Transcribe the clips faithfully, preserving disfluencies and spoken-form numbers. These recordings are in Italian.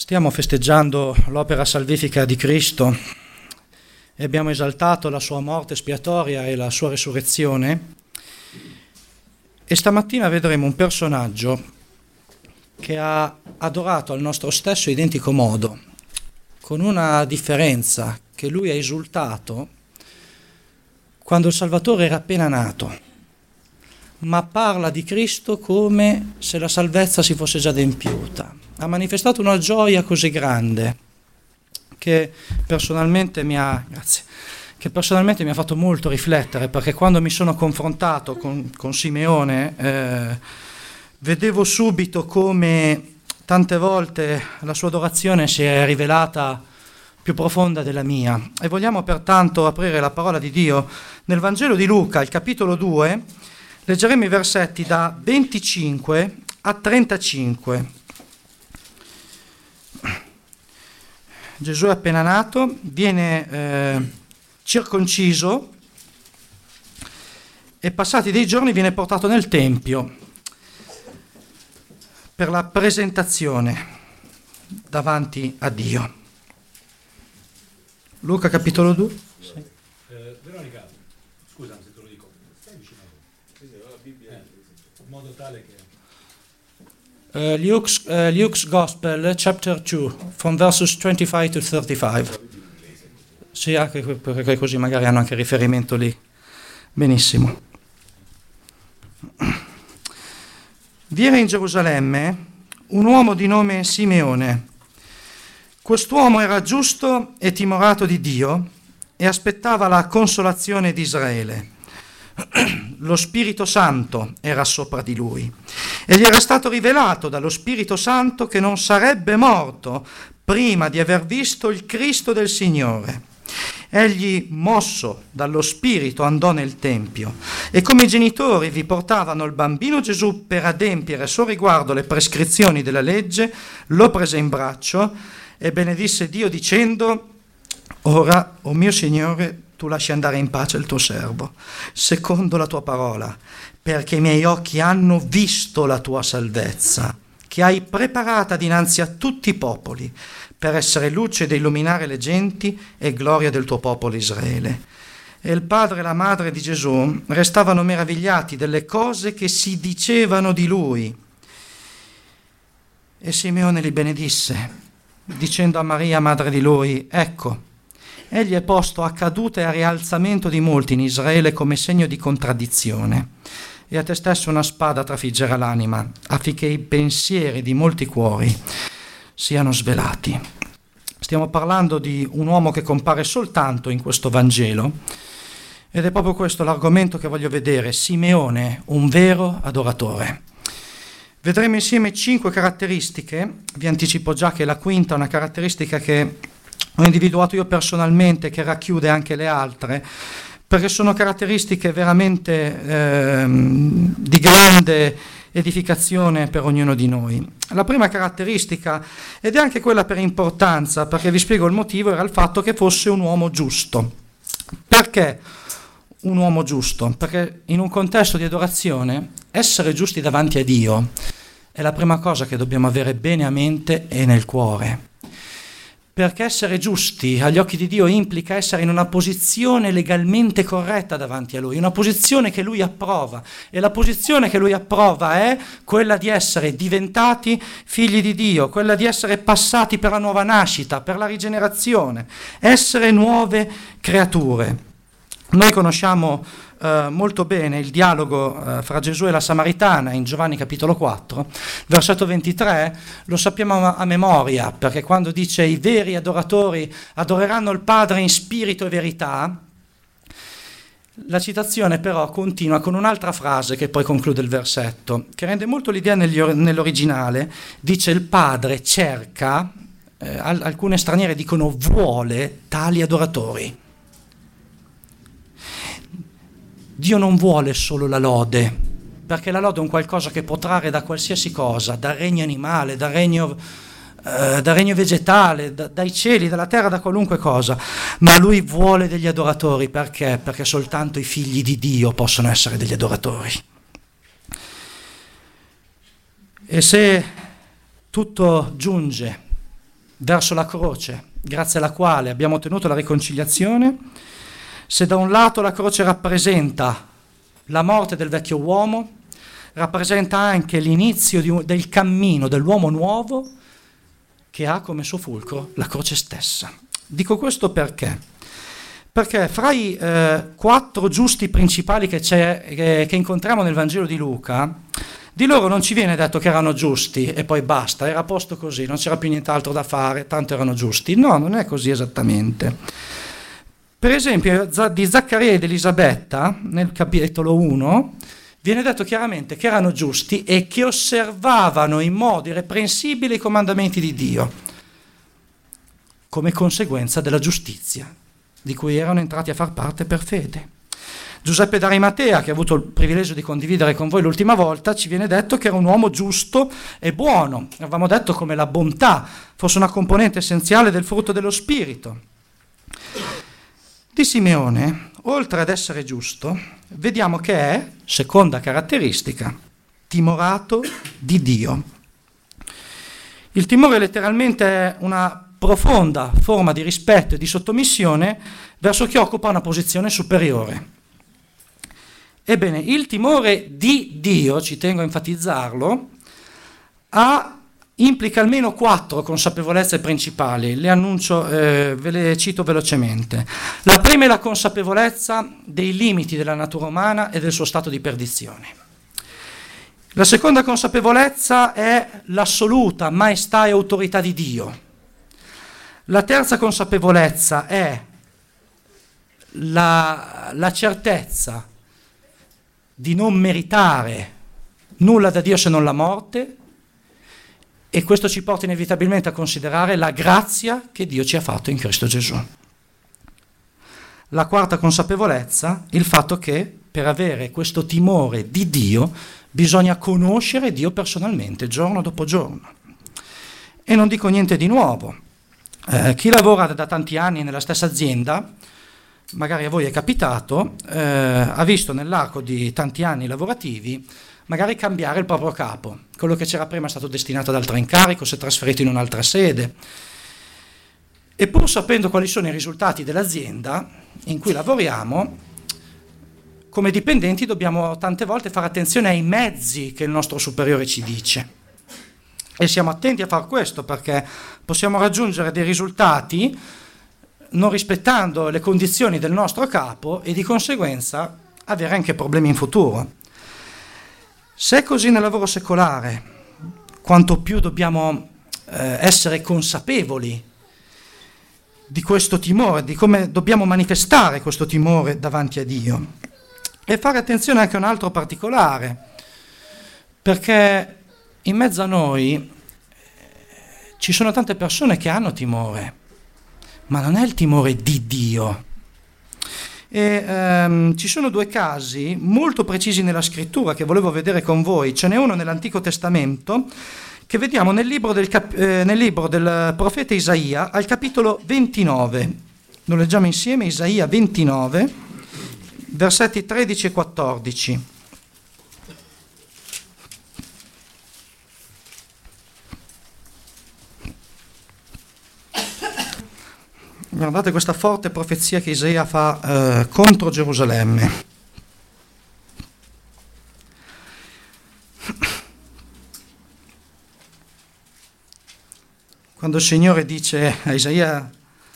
Stiamo festeggiando l'opera salvifica di Cristo e abbiamo esaltato la sua morte espiatoria e la sua resurrezione, e stamattina vedremo un personaggio che ha adorato al nostro stesso identico modo, con una differenza, che lui ha esultato quando il Salvatore era appena nato, ma parla di Cristo come se la salvezza si fosse già adempiuta. Ha manifestato una gioia così grande che personalmente mi ha, grazie, che personalmente mi ha fatto molto riflettere, perché quando mi sono confrontato con, con Simeone eh, vedevo subito come tante volte la sua adorazione si è rivelata più profonda della mia. E vogliamo pertanto aprire la parola di Dio nel Vangelo di Luca, il capitolo due. Leggeremo i versetti da venticinque a trentacinque. Gesù è appena nato, viene eh, circonciso e passati dei giorni viene portato nel Tempio per la presentazione davanti a Dio. Luca capitolo due. Sì. Eh, Veronica, scusa se te lo dico, stai vicino a me. Sì, la Bibbia, eh, in modo tale che... Uh, Luke's, uh, Luke's Gospel, chapter two, from verses twenty-five to thirty-five. Sì, anche perché così magari hanno anche riferimento lì. Benissimo. Vi era in Gerusalemme un uomo di nome Simeone. Quest'uomo era giusto e timorato di Dio e aspettava la consolazione di Israele. Lo Spirito Santo era sopra di lui e gli era stato rivelato dallo Spirito Santo che non sarebbe morto prima di aver visto il Cristo del Signore. Egli, mosso dallo Spirito, andò nel Tempio e come i genitori vi portavano il bambino Gesù per adempiere a suo riguardo le prescrizioni della legge, lo prese in braccio e benedisse Dio dicendo: ora, o mio Signore, tu lasci andare in pace il tuo servo, secondo la tua parola, perché i miei occhi hanno visto la tua salvezza, che hai preparata dinanzi a tutti i popoli, per essere luce ed illuminare le genti e gloria del tuo popolo Israele. E il padre e la madre di Gesù restavano meravigliati delle cose che si dicevano di lui. E Simeone li benedisse, dicendo a Maria, madre di lui: ecco, egli è posto a caduta e a rialzamento di molti in Israele come segno di contraddizione, e a te stesso una spada trafiggerà l'anima, affinché i pensieri di molti cuori siano svelati. Stiamo parlando di un uomo che compare soltanto in questo Vangelo, ed è proprio questo l'argomento che voglio vedere: Simeone, un vero adoratore. Vedremo insieme cinque caratteristiche. Vi anticipo già che la quinta è una caratteristica che ho individuato io personalmente, che racchiude anche le altre, perché sono caratteristiche veramente eh, di grande edificazione per ognuno di noi. La prima caratteristica, ed è anche quella per importanza, perché vi spiego il motivo, era il fatto che fosse un uomo giusto. Perché un uomo giusto? Perché in un contesto di adorazione, essere giusti davanti a Dio è la prima cosa che dobbiamo avere bene a mente e nel cuore. Perché essere giusti agli occhi di Dio implica essere in una posizione legalmente corretta davanti a Lui, una posizione che Lui approva, e la posizione che Lui approva è quella di essere diventati figli di Dio, quella di essere passati per la nuova nascita, per la rigenerazione, essere nuove creature. Noi conosciamo eh, molto bene il dialogo eh, fra Gesù e la Samaritana in Giovanni capitolo quattro, versetto ventitré, lo sappiamo a, a memoria, perché quando dice i veri adoratori adoreranno il Padre in spirito e verità, la citazione però continua con un'altra frase che poi conclude il versetto, che rende molto l'idea negli, nell'originale. Dice: il Padre cerca, eh, alcune straniere dicono vuole tali adoratori. Dio non vuole solo la lode, perché la lode è un qualcosa che può trarre da qualsiasi cosa, dal regno animale, dal regno, eh, dal regno vegetale, da, dai cieli, dalla terra, da qualunque cosa, ma Lui vuole degli adoratori. Perché? Perché soltanto i figli di Dio possono essere degli adoratori. E se tutto giunge verso la croce, grazie alla quale abbiamo ottenuto la riconciliazione, se da un lato la croce rappresenta la morte del vecchio uomo, rappresenta anche l'inizio di un, del cammino dell'uomo nuovo che ha come suo fulcro la croce stessa. Dico questo perché? Perché fra i eh, quattro giusti principali che, c'è, che, che incontriamo nel Vangelo di Luca, di loro non ci viene detto che erano giusti e poi basta, era a posto così, non c'era più nient'altro da fare, tanto erano giusti. No, non è così esattamente. Per esempio di Zaccaria ed Elisabetta, nel capitolo uno, viene detto chiaramente che erano giusti e che osservavano in modo irreprensibile i comandamenti di Dio, come conseguenza della giustizia di cui erano entrati a far parte per fede. Giuseppe d'Arimatea, che ha avuto il privilegio di condividere con voi l'ultima volta, ci viene detto che era un uomo giusto e buono. Avevamo detto come la bontà fosse una componente essenziale del frutto dello Spirito. Di Simeone, oltre ad essere giusto, vediamo che è, seconda caratteristica, timorato di Dio. Il timore letteralmente è una profonda forma di rispetto e di sottomissione verso chi occupa una posizione superiore. Ebbene, il timore di Dio, ci tengo a enfatizzarlo, ha, implica almeno quattro consapevolezze principali. Le annuncio, eh, ve le cito velocemente. La prima è la consapevolezza dei limiti della natura umana e del suo stato di perdizione. La seconda consapevolezza è l'assoluta maestà e autorità di Dio. La terza consapevolezza è la, la certezza di non meritare nulla da Dio se non la morte, e questo ci porta inevitabilmente a considerare la grazia che Dio ci ha fatto in Cristo Gesù. La quarta consapevolezza, il fatto che per avere questo timore di Dio bisogna conoscere Dio personalmente, giorno dopo giorno. E non dico niente di nuovo. Eh, chi lavora da tanti anni nella stessa azienda, magari a voi è capitato, eh, ha visto nell'arco di tanti anni lavorativi magari cambiare il proprio capo. Quello che c'era prima è stato destinato ad altro incarico, si è trasferito in un'altra sede. E pur sapendo quali sono i risultati dell'azienda in cui lavoriamo, come dipendenti dobbiamo tante volte fare attenzione ai mezzi che il nostro superiore ci dice. E siamo attenti a far questo perché possiamo raggiungere dei risultati non rispettando le condizioni del nostro capo e di conseguenza avere anche problemi in futuro. Se è così nel lavoro secolare, quanto più dobbiamo eh, essere consapevoli di questo timore, di come dobbiamo manifestare questo timore davanti a Dio. E fare attenzione anche a un altro particolare, perché in mezzo a noi ci sono tante persone che hanno timore, ma non è il timore di Dio. E ehm, ci sono due casi molto precisi nella scrittura che volevo vedere con voi. Ce n'è uno nell'Antico Testamento che vediamo nel libro del, cap- eh, nel libro del profeta Isaia al capitolo ventinove. Lo leggiamo insieme, Isaia ventinove, versetti tredici e quattordici. Guardate questa forte profezia che Isaia fa eh, contro Gerusalemme. Quando il Signore dice a Isaia,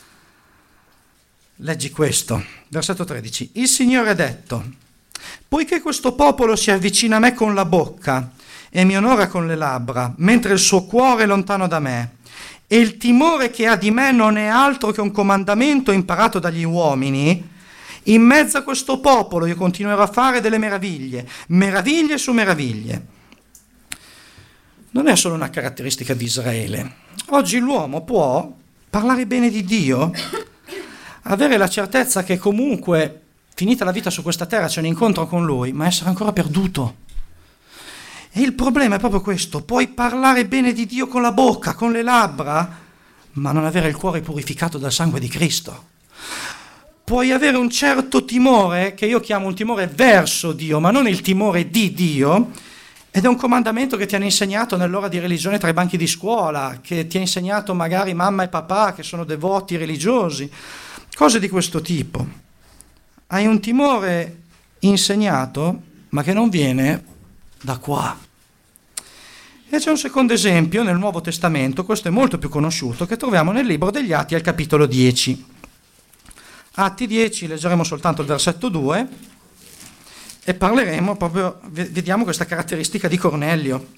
leggi questo, versetto tredici, il Signore ha detto, poiché questo popolo si avvicina a me con la bocca e mi onora con le labbra, mentre il suo cuore è lontano da me, e il timore che ha di me non è altro che un comandamento imparato dagli uomini, in mezzo a questo popolo io continuerò a fare delle meraviglie, meraviglie su meraviglie. Non è solo una caratteristica di Israele. Oggi l'uomo può parlare bene di Dio, avere la certezza che comunque, finita la vita su questa terra, c'è un incontro con Lui, ma essere ancora perduto. E il problema è proprio questo, puoi parlare bene di Dio con la bocca, con le labbra, ma non avere il cuore purificato dal sangue di Cristo. Puoi avere un certo timore, che io chiamo un timore verso Dio, ma non il timore di Dio, Ed è un comandamento che ti hanno insegnato nell'ora di religione tra i banchi di scuola, che ti ha insegnato magari mamma e papà che sono devoti religiosi, cose di questo tipo. Hai un timore insegnato, ma che non viene da qua. E c'è un secondo esempio nel Nuovo Testamento, questo è molto più conosciuto, che troviamo nel libro degli Atti al capitolo dieci. Atti dieci, leggeremo soltanto il versetto due e parleremo proprio, vediamo questa caratteristica di Cornelio.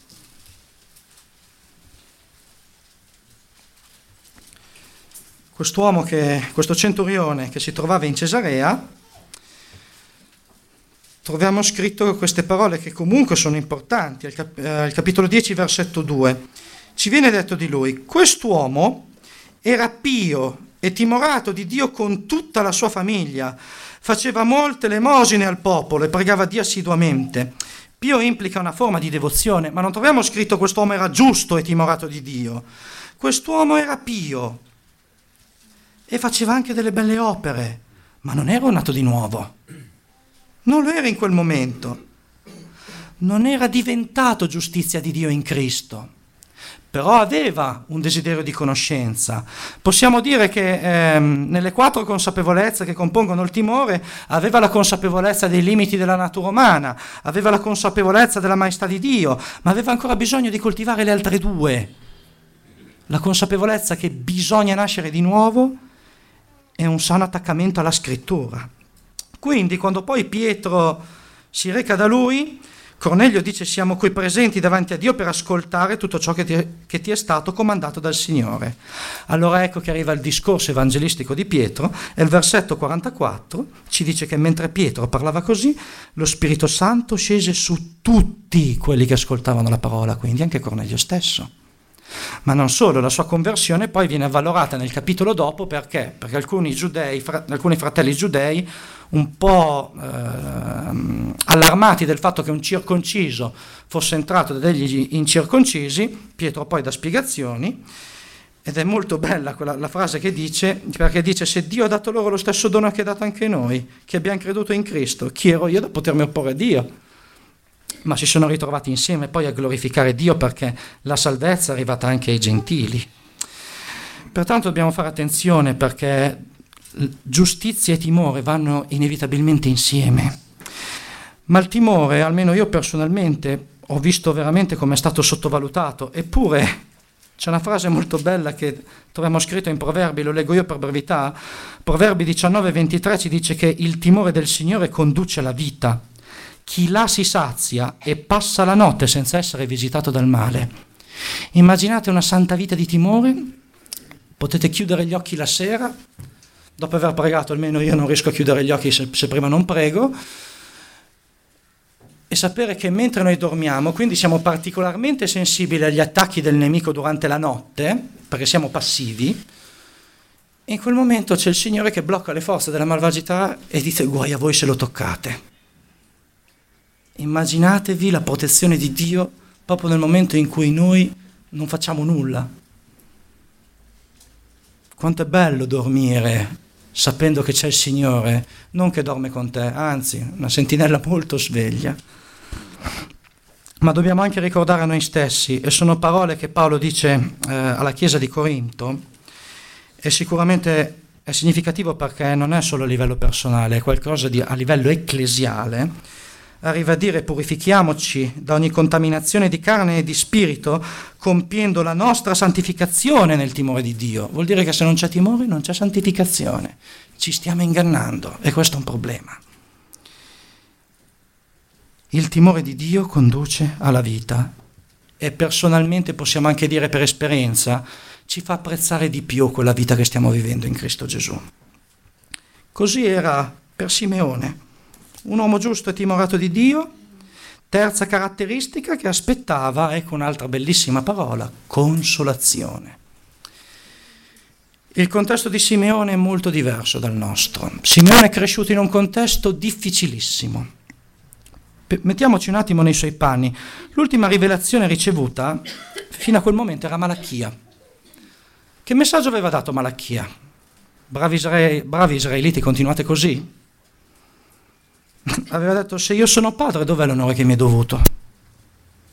Quest'uomo, che, questo centurione che si trovava in Cesarea, troviamo scritto queste parole che comunque sono importanti, al, cap- al capitolo dieci, versetto due. Ci viene detto di lui: quest'uomo era pio e timorato di Dio con tutta la sua famiglia, faceva molte elemosine al popolo e pregava Dio assiduamente. Pio implica una forma di devozione, ma non troviamo scritto quest'uomo era giusto e timorato di Dio. Quest'uomo era pio e faceva anche delle belle opere, ma non era nato di nuovo. Non lo era in quel momento, non era diventato giustizia di Dio in Cristo, però aveva un desiderio di conoscenza. Possiamo dire che ehm, nelle quattro consapevolezze che compongono il timore aveva la consapevolezza dei limiti della natura umana, aveva la consapevolezza della maestà di Dio, ma aveva ancora bisogno di coltivare le altre due, la consapevolezza che bisogna nascere di nuovo e un sano attaccamento alla scrittura. Quindi quando poi Pietro si reca da lui, Cornelio dice: siamo qui presenti davanti a Dio per ascoltare tutto ciò che ti, è, che ti è stato comandato dal Signore. Allora ecco che arriva il discorso evangelistico di Pietro e il versetto quarantaquattro ci dice che mentre Pietro parlava così, lo Spirito Santo scese su tutti quelli che ascoltavano la parola, quindi anche Cornelio stesso. Ma non solo, la sua conversione poi viene avvalorata nel capitolo dopo, perché? Perché alcuni giudei, fra, alcuni fratelli giudei, un po' eh, allarmati del fatto che un circonciso fosse entrato degli incirconcisi, Pietro poi dà spiegazioni, ed è molto bella quella, la frase che dice, perché dice: se Dio ha dato loro lo stesso dono che ha dato anche noi, che abbiamo creduto in Cristo, chi ero io da potermi opporre a Dio? Ma si sono ritrovati insieme poi a glorificare Dio, perché la salvezza è arrivata anche ai gentili. Pertanto dobbiamo fare attenzione, perché giustizia e timore vanno inevitabilmente insieme. Ma il timore, almeno io personalmente, ho visto veramente come è stato sottovalutato. Eppure c'è una frase molto bella che troviamo scritto in Proverbi, lo leggo io per brevità. Proverbi diciannove ventitré ci dice che il timore del Signore conduce alla vita. Chi là si sazia e passa la notte senza essere visitato dal male. Immaginate una santa vita di timore, potete chiudere gli occhi la sera, dopo aver pregato, almeno io non riesco a chiudere gli occhi se, se prima non prego, e sapere che mentre noi dormiamo, quindi siamo particolarmente sensibili agli attacchi del nemico durante la notte, perché siamo passivi, in quel momento c'è il Signore che blocca le forze della malvagità e dite: guai a voi se lo toccate. Immaginatevi la protezione di Dio proprio nel momento in cui noi non facciamo nulla. Quanto è bello dormire sapendo che c'è il Signore, non che dorme con te, anzi, una sentinella molto sveglia. Ma dobbiamo anche ricordare a noi stessi, e sono parole che Paolo dice eh, alla Chiesa di Corinto, e sicuramente è significativo perché non è solo a livello personale, è qualcosa di, a livello ecclesiale. Arriva a dire: purifichiamoci da ogni contaminazione di carne e di spirito, compiendo la nostra santificazione nel timore di Dio. Vuol dire che se non c'è timore non c'è santificazione, ci stiamo ingannando, e questo è un problema. Il timore di Dio conduce alla vita, e personalmente possiamo anche dire per esperienza, ci fa apprezzare di più quella vita che stiamo vivendo in Cristo Gesù. Così era per Simeone, un uomo giusto e timorato di Dio. Terza caratteristica che aspettava, ecco un'altra bellissima parola: consolazione. Il contesto di Simeone è molto diverso dal nostro. Simeone è cresciuto in un contesto difficilissimo. Mettiamoci un attimo nei suoi panni. L'ultima rivelazione ricevuta fino a quel momento era Malachia. Che messaggio aveva dato Malachia? Bravi, isra- bravi israeliti, continuate così? Aveva detto: se io sono padre, dov'è l'onore che mi è dovuto?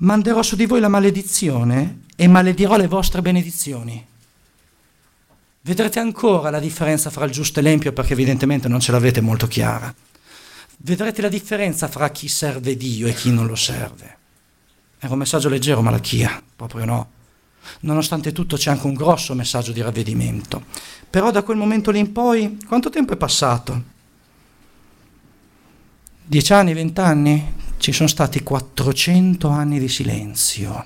manderò su di voi la maledizione e maledirò le vostre benedizioni. Vedrete ancora la differenza fra il giusto e l'empio, perché evidentemente non ce l'avete molto chiara. Vedrete la differenza fra chi serve Dio e chi non lo serve. Era un messaggio leggero, Malachia, proprio no. Nonostante tutto c'è anche un grosso messaggio di ravvedimento. Però da quel momento lì in poi, quanto tempo è passato? Dieci anni, vent'anni? Ci sono stati quattrocento anni di silenzio.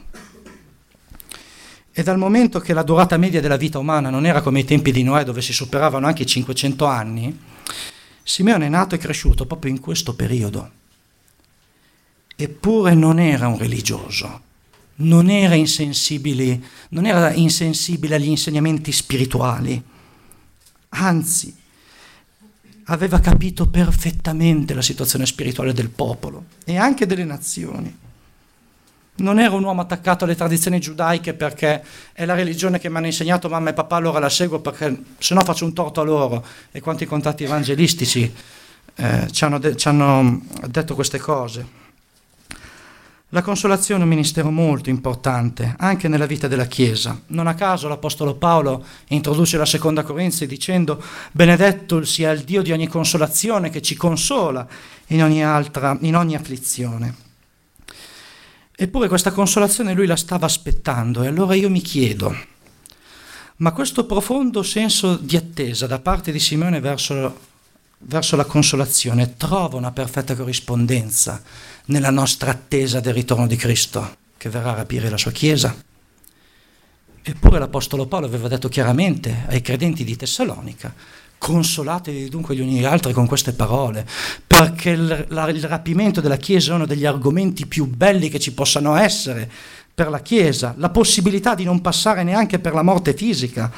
E dal momento che la durata media della vita umana non era come ai tempi di Noè, dove si superavano anche i cinquecento anni, Simeone è nato e cresciuto proprio in questo periodo. Eppure non era un religioso, non era insensibile, non era insensibile agli insegnamenti spirituali, anzi, aveva capito perfettamente la situazione spirituale del popolo e anche delle nazioni. Non era un uomo attaccato alle tradizioni giudaiche perché è la religione che mi hanno insegnato mamma e papà, allora la seguo perché se no faccio un torto a loro. E quanti contatti evangelistici eh, ci, hanno de- ci hanno detto queste cose. La consolazione è un ministero molto importante anche nella vita della Chiesa. Non a caso l'Apostolo Paolo introduce la seconda Corinzi dicendo: benedetto sia il Dio di ogni consolazione che ci consola in ogni altra, in ogni afflizione. Eppure questa consolazione lui la stava aspettando, e allora io mi chiedo, ma questo profondo senso di attesa da parte di Simeone verso, verso la consolazione trova una perfetta corrispondenza nella nostra attesa del ritorno di Cristo, che verrà a rapire la sua Chiesa? Eppure l'Apostolo Paolo aveva detto chiaramente ai credenti di Tessalonica: consolatevi dunque gli uni gli altri con queste parole, perché il, la, il rapimento della Chiesa è uno degli argomenti più belli che ci possano essere per la Chiesa, la possibilità di non passare neanche per la morte fisica.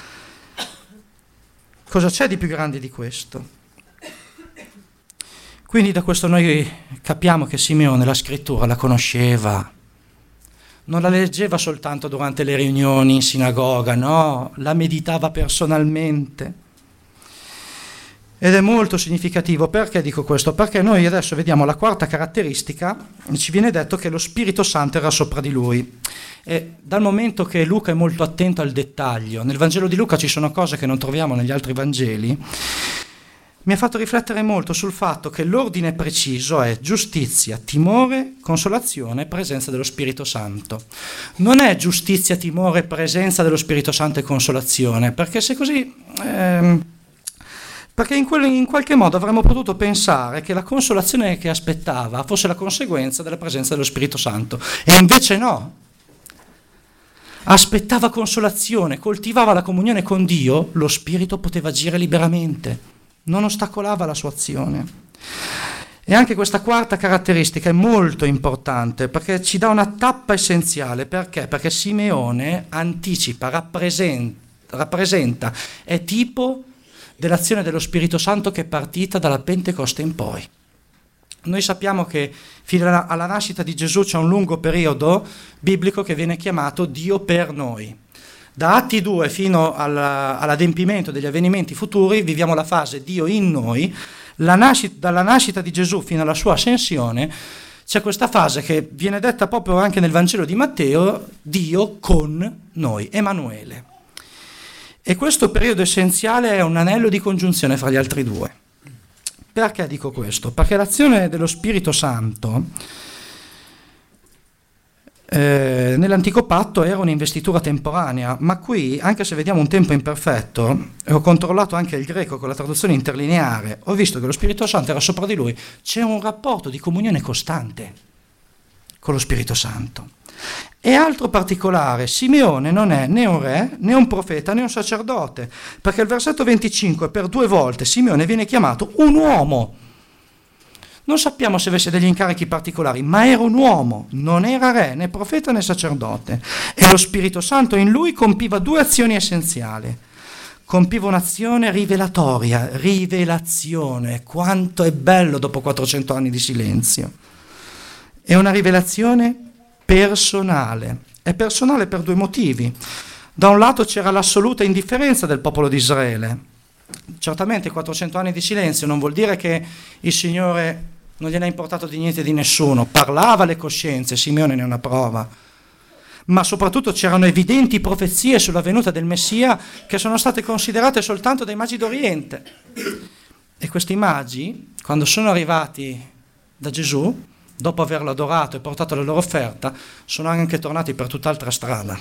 Cosa c'è di più grande di questo? Quindi da questo noi capiamo che Simeone la scrittura la conosceva, non la leggeva soltanto durante le riunioni in sinagoga, no, la meditava personalmente. Ed è molto significativo. Perché dico questo? Perché noi adesso vediamo la quarta caratteristica, ci viene detto che lo Spirito Santo era sopra di lui. E dal momento che Luca è molto attento al dettaglio, nel Vangelo di Luca ci sono cose che non troviamo negli altri Vangeli, mi ha fatto riflettere molto sul fatto che l'ordine preciso è giustizia, timore, consolazione, presenza dello Spirito Santo. Non è giustizia, timore, presenza dello Spirito Santo e consolazione, perché se così... Ehm, perché in, quel, in qualche modo avremmo potuto pensare che la consolazione che aspettava fosse la conseguenza della presenza dello Spirito Santo, e invece no. Aspettava consolazione, coltivava la comunione con Dio, lo Spirito poteva agire liberamente, non ostacolava la sua azione. E anche questa quarta caratteristica è molto importante perché ci dà una tappa essenziale. Perché? Perché Simeone anticipa, rappresenta, rappresenta è tipo dell'azione dello Spirito Santo che è partita dalla Pentecoste in poi. Noi sappiamo che fino alla nascita di Gesù c'è un lungo periodo biblico che viene chiamato Dio per noi. Da Atti due fino alla, all'adempimento degli avvenimenti futuri viviamo la fase Dio in noi. La nascita, dalla nascita di Gesù fino alla sua ascensione c'è questa fase che viene detta proprio anche nel Vangelo di Matteo: Dio con noi, Emanuele. E questo periodo essenziale è un anello di congiunzione fra gli altri due. Perché dico questo? Perché l'azione dello Spirito Santo eh, nell'antico patto era un'investitura temporanea, ma qui, anche se vediamo un tempo imperfetto, e ho controllato anche il greco con la traduzione interlineare, ho visto che lo Spirito Santo era sopra di lui, c'è un rapporto di comunione costante con lo Spirito Santo. E altro particolare, Simeone non è né un re, né un profeta, né un sacerdote, perché il versetto venticinque per due volte Simeone viene chiamato un uomo. Non sappiamo se avesse degli incarichi particolari, ma era un uomo, non era re, né profeta, né sacerdote. E lo Spirito Santo in lui compiva due azioni essenziali. Compiva un'azione rivelatoria, rivelazione, quanto è bello dopo quattrocento anni di silenzio. È una rivelazione personale. È personale per due motivi. Da un lato c'era l'assoluta indifferenza del popolo di Israele. Certamente quattrocento anni di silenzio non vuol dire che il Signore non gliene è importato di niente di nessuno, parlava alle coscienze, Simeone ne è una prova, ma soprattutto c'erano evidenti profezie sulla venuta del Messia che sono state considerate soltanto dai magi d'Oriente. E questi magi, quando sono arrivati da Gesù, dopo averlo adorato e portato la loro offerta, sono anche tornati per tutt'altra strada.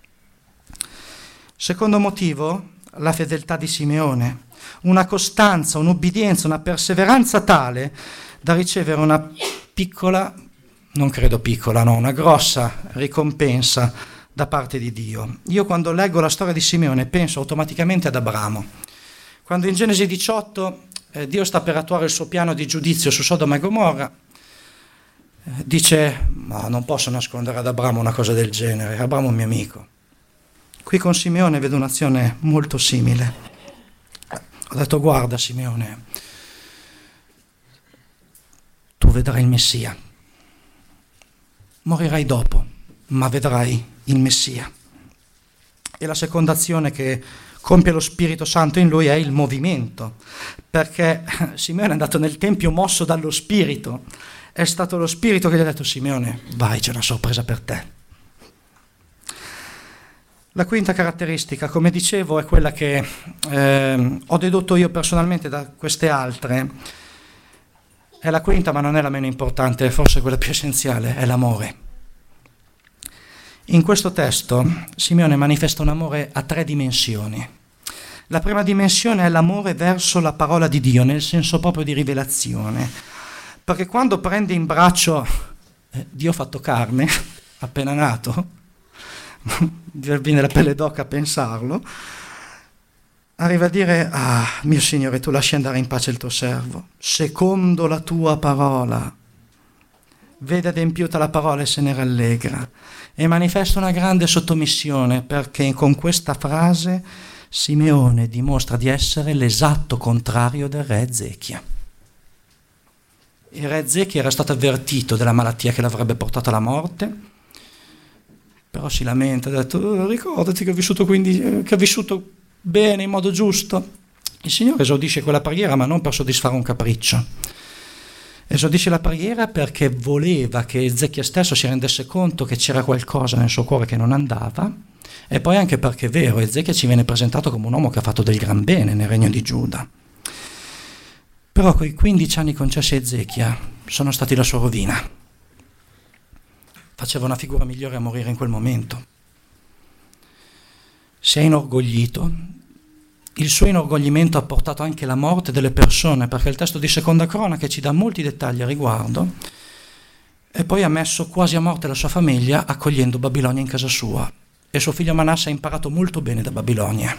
Secondo motivo, la fedeltà di Simeone, una costanza, un'ubbidienza, una perseveranza tale da ricevere una piccola, non credo piccola, no, una grossa ricompensa da parte di Dio. Io quando leggo la storia di Simeone penso automaticamente ad Abramo. Quando in Genesi diciotto eh, Dio sta per attuare il suo piano di giudizio su Sodoma e Gomorra, eh, dice, ma non posso nascondere ad Abramo una cosa del genere, Abramo è un mio amico. Qui con Simeone vedo un'azione molto simile. Ho detto, guarda Simeone, tu vedrai il Messia. Morirai dopo, ma vedrai il Messia. E la seconda azione che compie lo Spirito Santo in lui è il movimento, perché Simeone è andato nel Tempio mosso dallo Spirito. È stato lo Spirito che gli ha detto, Simeone, vai, c'è una sorpresa per te. La quinta caratteristica, come dicevo, è quella che eh, ho dedotto io personalmente da queste altre. È la quinta, ma non è la meno importante, forse quella più essenziale, è l'amore. In questo testo Simeone manifesta un amore a tre dimensioni. La prima dimensione è l'amore verso la parola di Dio, nel senso proprio di rivelazione. Perché quando prende in braccio eh, Dio fatto carne, appena nato, viene la pelle d'oca a pensarlo, arriva a dire, ah, mio Signore, tu lasci andare in pace il tuo servo, secondo la tua parola. Vede adempiuta la parola e se ne rallegra. E manifesta una grande sottomissione, perché con questa frase Simeone dimostra di essere l'esatto contrario del re Ezechia. Il re Ezechia era stato avvertito della malattia che l'avrebbe portato alla morte, però si lamenta, ha detto, oh, ricordati che ho vissuto quindi, che ho vissuto bene, in modo giusto. Il Signore esaudisce quella preghiera, ma non per soddisfare un capriccio. Esaudisce la preghiera perché voleva che Ezechia stesso si rendesse conto che c'era qualcosa nel suo cuore che non andava, e poi anche perché è vero, Ezechia ci viene presentato come un uomo che ha fatto del gran bene nel regno di Giuda. Però quei quindici anni concessi a Ezechia sono stati la sua rovina. Faceva una figura migliore a morire in quel momento. Si è inorgoglito. Il suo inorgoglimento ha portato anche la morte delle persone, perché il testo di Seconda Cronache ci dà molti dettagli a riguardo, e poi ha messo quasi a morte la sua famiglia accogliendo Babilonia in casa sua, e suo figlio Manasse ha imparato molto bene da Babilonia.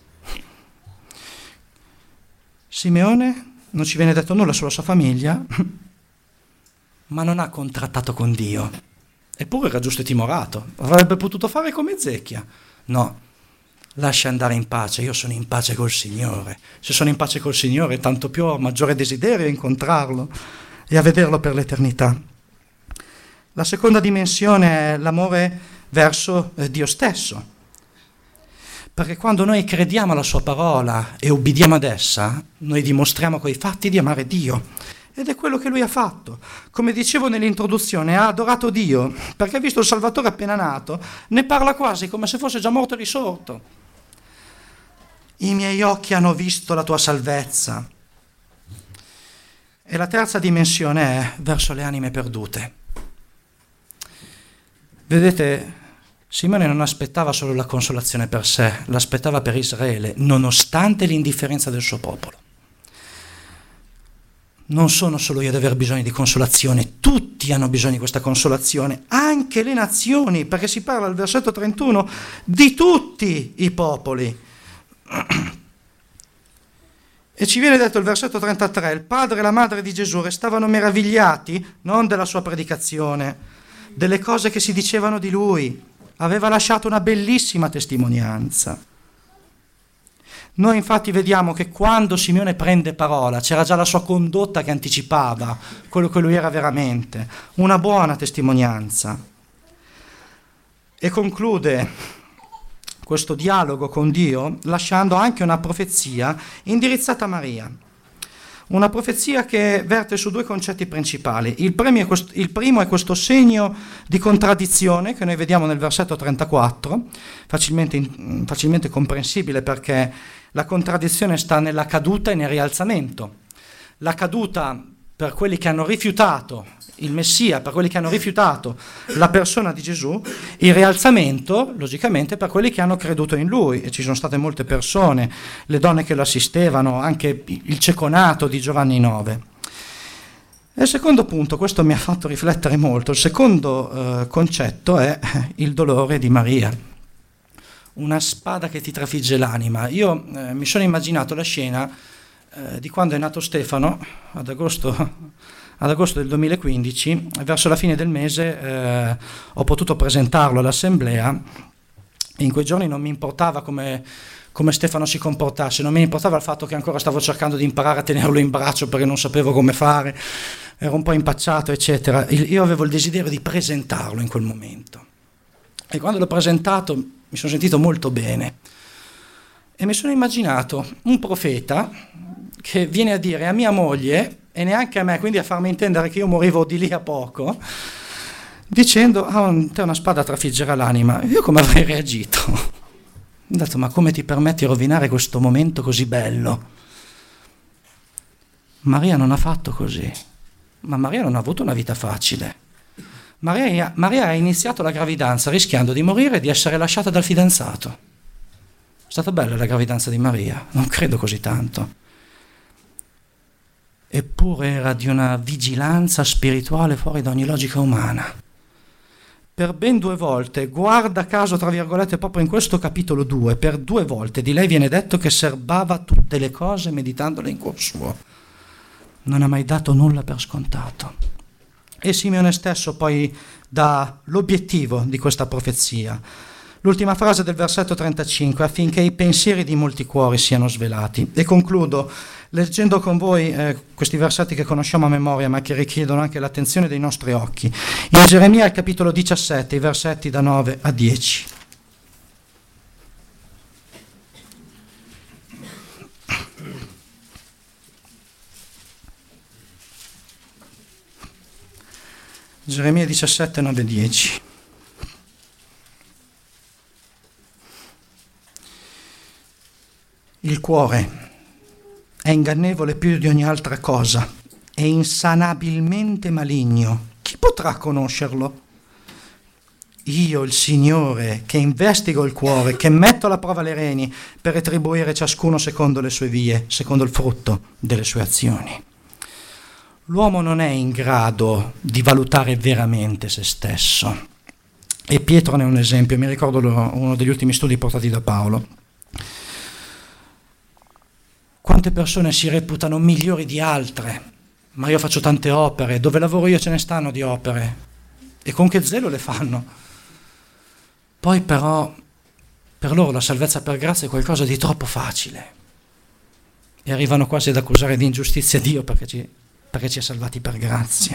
Simeone non ci viene detto nulla sulla sua famiglia, ma non ha contrattato con Dio. Eppure era giusto e timorato, avrebbe potuto fare come Ezechia. No, lascia andare in pace, io sono in pace col Signore. Se sono in pace col Signore, tanto più ho maggiore desiderio a incontrarlo e a vederlo per l'eternità. La seconda dimensione è l'amore verso eh, Dio stesso. Perché quando noi crediamo alla sua parola e ubbidiamo ad essa, noi dimostriamo coi fatti di amare Dio. Ed è quello che lui ha fatto. Come dicevo nell'introduzione, ha adorato Dio, perché ha visto il Salvatore appena nato, ne parla quasi come se fosse già morto e risorto. I miei occhi hanno visto la tua salvezza. E la terza dimensione è verso le anime perdute. Vedete, Simeone non aspettava solo la consolazione per sé, l'aspettava per Israele, nonostante l'indifferenza del suo popolo. Non sono solo io ad aver bisogno di consolazione, tutti hanno bisogno di questa consolazione, anche le nazioni, perché si parla al versetto trentuno di tutti i popoli. E ci viene detto il versetto trentatré, il padre e la madre di Gesù restavano meravigliati, non della sua predicazione, delle cose che si dicevano di lui. Aveva lasciato una bellissima testimonianza. Noi infatti vediamo che quando Simeone prende parola c'era già la sua condotta che anticipava quello che lui era veramente, una buona testimonianza. E conclude questo dialogo con Dio lasciando anche una profezia indirizzata a Maria. Una profezia che verte su due concetti principali. Il primo, è questo, il primo è questo segno di contraddizione che noi vediamo nel versetto trentaquattro, facilmente, facilmente comprensibile perché la contraddizione sta nella caduta e nel rialzamento. La caduta per quelli che hanno rifiutato il Messia, per quelli che hanno rifiutato la persona di Gesù, il rialzamento, logicamente, per quelli che hanno creduto in Lui. E ci sono state molte persone, le donne che lo assistevano, anche il ceconato di Giovanni nove. E il secondo punto, questo mi ha fatto riflettere molto, il secondo eh, concetto è il dolore di Maria. Una spada che ti trafigge l'anima. Io eh, mi sono immaginato la scena eh, di quando è nato Stefano, ad agosto... Ad agosto del duemilaquindici, verso la fine del mese, eh, ho potuto presentarlo all'assemblea. In quei giorni non mi importava come, come Stefano si comportasse, non mi importava il fatto che ancora stavo cercando di imparare a tenerlo in braccio perché non sapevo come fare, ero un po' impacciato, eccetera. Io avevo il desiderio di presentarlo in quel momento. E quando l'ho presentato mi sono sentito molto bene. E mi sono immaginato un profeta che viene a dire a mia moglie, e neanche a me, quindi a farmi intendere che io morivo di lì a poco, dicendo, ah, te una spada trafiggerà l'anima. Io come avrei reagito? Ho detto, ma come ti permetti di rovinare questo momento così bello? Maria non ha fatto così, ma Maria non ha avuto una vita facile. Maria, Maria ha iniziato la gravidanza rischiando di morire e di essere lasciata dal fidanzato. È stata bella la gravidanza di Maria? Non credo così tanto. Eppure era di una vigilanza spirituale fuori da ogni logica umana. Per ben due volte, guarda caso tra virgolette proprio in questo capitolo due, per due volte di lei viene detto che serbava tutte le cose meditandole in cuor suo. Non ha mai dato nulla per scontato. E Simeone stesso poi dà l'obiettivo di questa profezia. L'ultima frase del versetto trentacinque, affinché i pensieri di molti cuori siano svelati. E concludo leggendo con voi eh, questi versetti che conosciamo a memoria, ma che richiedono anche l'attenzione dei nostri occhi. In Geremia, al capitolo diciassette, i versetti da nove a dieci. Geremia diciassette, nove, dieci. Il cuore è ingannevole più di ogni altra cosa, è insanabilmente maligno. Chi potrà conoscerlo? Io, il Signore, che investigo il cuore, che metto alla prova le reni per retribuire ciascuno secondo le sue vie, secondo il frutto delle sue azioni. L'uomo non è in grado di valutare veramente se stesso. E Pietro ne è un esempio, mi ricordo uno degli ultimi studi portati da Paolo. Quante persone si reputano migliori di altre, ma io faccio tante opere, dove lavoro io ce ne stanno di opere, e con che zelo le fanno. Poi però per loro la salvezza per grazia è qualcosa di troppo facile e arrivano quasi ad accusare di ingiustizia Dio perché ci, perché ci ha salvati per grazia.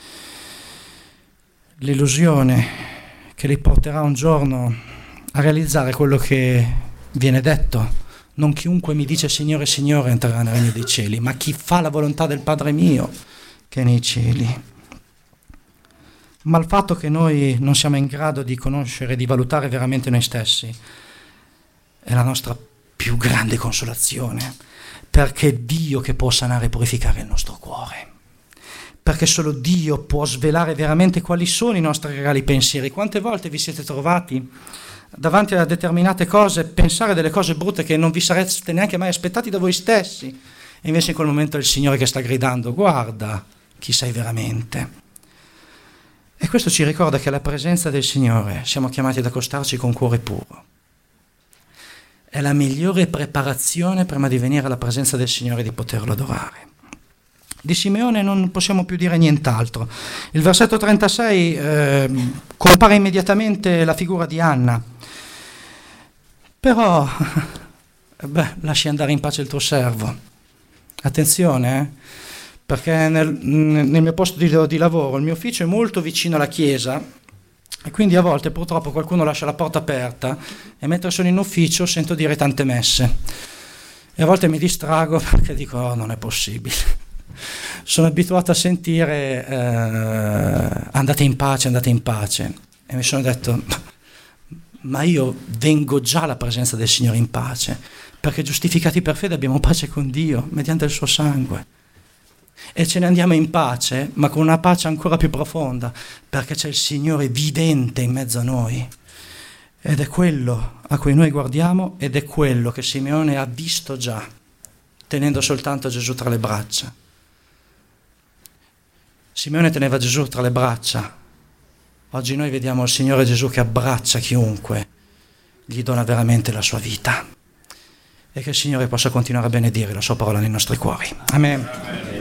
L'illusione che li porterà un giorno a realizzare quello che viene detto: non chiunque mi dice Signore, Signore entrerà nel regno dei cieli, ma chi fa la volontà del Padre mio che è nei cieli. Ma il fatto che noi non siamo in grado di conoscere, di valutare veramente noi stessi, è la nostra più grande consolazione, perché è Dio che può sanare e purificare il nostro cuore, perché solo Dio può svelare veramente quali sono i nostri reali pensieri. Quante volte vi siete trovati davanti a determinate cose, pensare delle cose brutte che non vi sareste neanche mai aspettati da voi stessi, e invece in quel momento è il Signore che sta gridando: guarda chi sei veramente. E questo ci ricorda che alla presenza del Signore siamo chiamati ad accostarci con cuore puro. È la migliore preparazione prima di venire alla presenza del Signore, di poterlo adorare. Di Simeone non possiamo più dire nient'altro. Il versetto trentasei eh, compare immediatamente la figura di Anna. Però, beh, lasci andare in pace il tuo servo. Attenzione, eh, perché nel, nel mio posto di, di lavoro il mio ufficio è molto vicino alla chiesa, e quindi a volte purtroppo qualcuno lascia la porta aperta e mentre sono in ufficio sento dire tante messe. E a volte mi distrago perché dico: oh, non è possibile. sono abituato a sentire eh, andate in pace, andate in pace, e mi sono detto ma io vengo già alla presenza del Signore in pace, perché giustificati per fede abbiamo pace con Dio mediante il suo sangue, e ce ne andiamo in pace, ma con una pace ancora più profonda, perché c'è il Signore vivente in mezzo a noi, ed è quello a cui noi guardiamo, ed è quello che Simeone ha visto già tenendo soltanto Gesù tra le braccia. Simeone teneva Gesù tra le braccia. Oggi noi vediamo il Signore Gesù che abbraccia chiunque gli dona veramente la sua vita, e che il Signore possa continuare a benedire la sua parola nei nostri cuori. Amen. Amen.